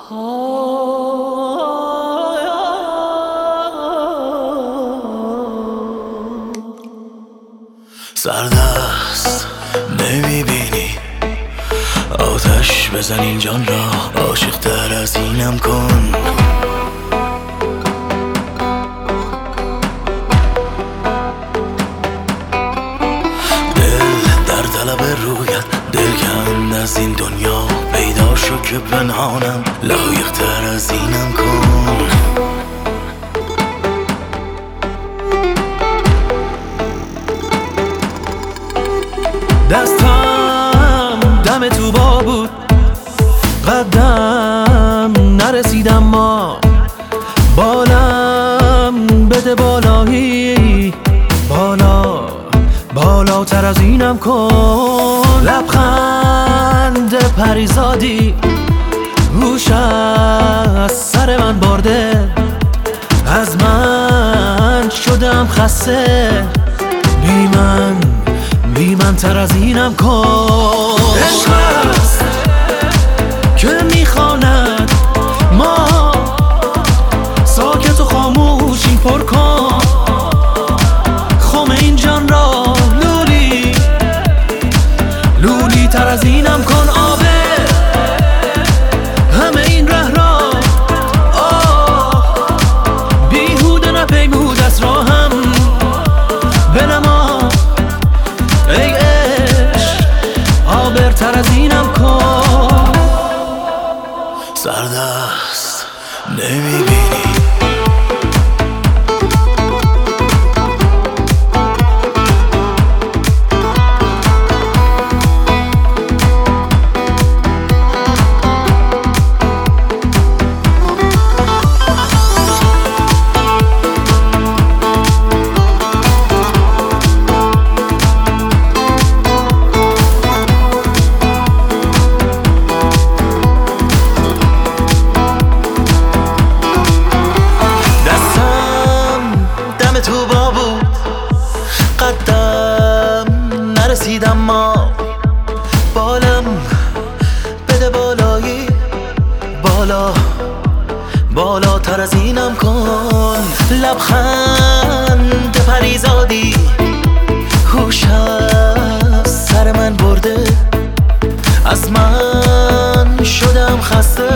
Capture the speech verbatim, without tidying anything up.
سردست نمیبینی آتش بزن این جان را، عاشق تر از اینم کن. دل در طلب رویت، دل کند از این دنیا، پیدا شو که پنهانم، لایق تر از اینم کن. دستم دم تو با بود، قدم نرسیدم، ما بالم بده بالایی، بالا بالاتر از اینم کن. لبخند پریزادی هوش از سر من برده، از من شدم خسته، بی من بی من تر از اینم کن. عشق است که میخواند ما ساکت و خاموشی پر کن، خم این جان را لولی لولی تر از اینم کن. آبه همه این ره را آه، بیهوده نپیمود از راهم بنما، ای عشق آبرتر از اینم کن. سردست نمیبینی تو با بود، قدم نرسیدم، ما بالم بده بالایی، بالا بالاتر از اینم کن. لبخند پریزادی هوش از سر من برده، از من شدم خسته،